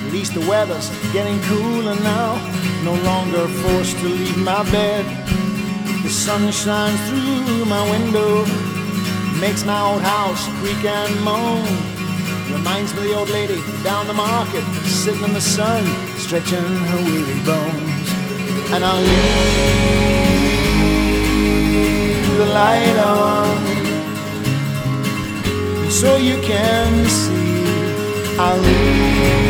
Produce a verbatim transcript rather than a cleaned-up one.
At least the weather's getting cooler now. No longer forced to leave my bed. The sun shines through my window, makes my old house creak and moan. Reminds me of the old lady down the market, sitting in the sun, stretching her weary bones. And I'll leave the light on, so you can see. I'll leave